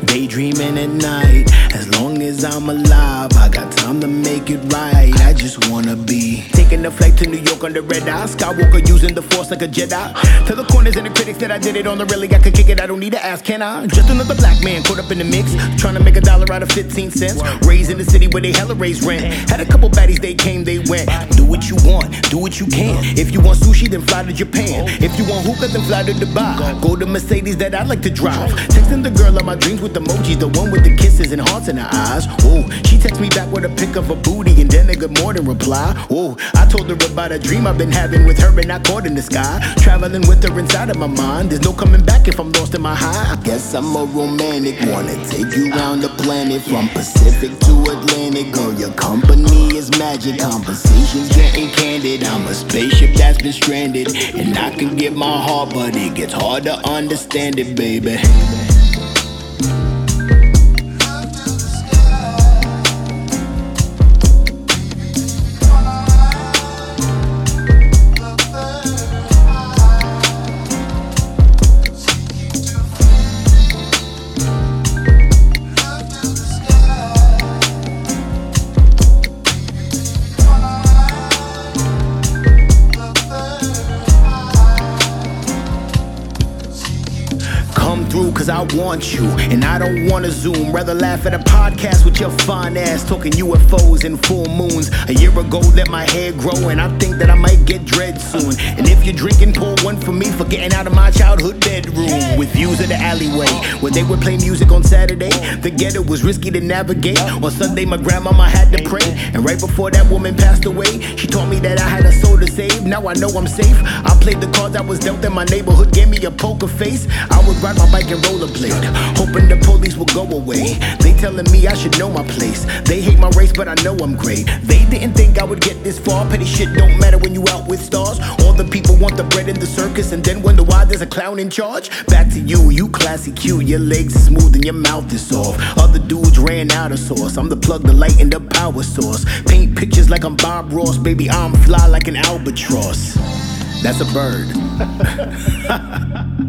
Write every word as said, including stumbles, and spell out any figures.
daydreaming at night. As long as I'm alive, I got time to make it right. I just wanna be taking a flight to New York on the red eye. Skywalker using the force like a Jedi. Tell the corners and the critics that I did it on the really. I could kick it, I don't need to ask, can I? Just another black man caught up in the mix, trying to make a dollar out of fifteen cents. Raised in the city where they hella raise rent. Had a couple baddies, they came, they went. Do what you want, do what you can. If you want sushi, then fly to Japan. If you want hookah, then fly to Dubai. Go to Mercedes that I like to drive. Texting the girl of my dreams with emojis, the one with the kisses and hearts in her eyes. Oh, she texts me back with a pic of a booty and then a good morning reply. Oh, I told her about a dream I've been having with her and I caught in the sky. Traveling with her inside of my mind. There's no coming back if I'm lost in my high. I guess I'm a romantic, wanna take you around the planet from Pacific to Atlantic. Girl, your company is magic. Conversations getting candid. I'm a spaceship that's been stranded, and I can get my heart, but it gets hard to understand it, baby. Cause I want you, and I don't wanna zoom. Rather laugh at a podcast with your fine ass talking U F Os and full moons. A year ago, let my hair grow, and I think that I might get dread soon. And if you're drinking, pour one for me for getting out of my childhood bedroom. With views of the alleyway, where they would play music on Saturday. The ghetto was risky to navigate. On Sunday, my grandmama had to pray. And right before that woman passed away, she taught me that I had a soul to save. Now I know I'm safe. I played the cards I was dealt, and my neighborhood gave me a poker face. I would ride my bike and rollerblade, hoping the police will go away. They telling me I should know my place. They hate my race, but I know I'm great. They didn't think I would get this far. Petty shit don't matter when you out with stars. All the people want the bread in the circus and then wonder why there's a clown in charge. Back to you, you classy cute. Your legs are smooth and your mouth is soft. Other dudes ran out of sauce. I'm the plug, the light, and the power source. Paint pictures like I'm Bob Ross. Baby, I'm fly like an albatross. That's a bird.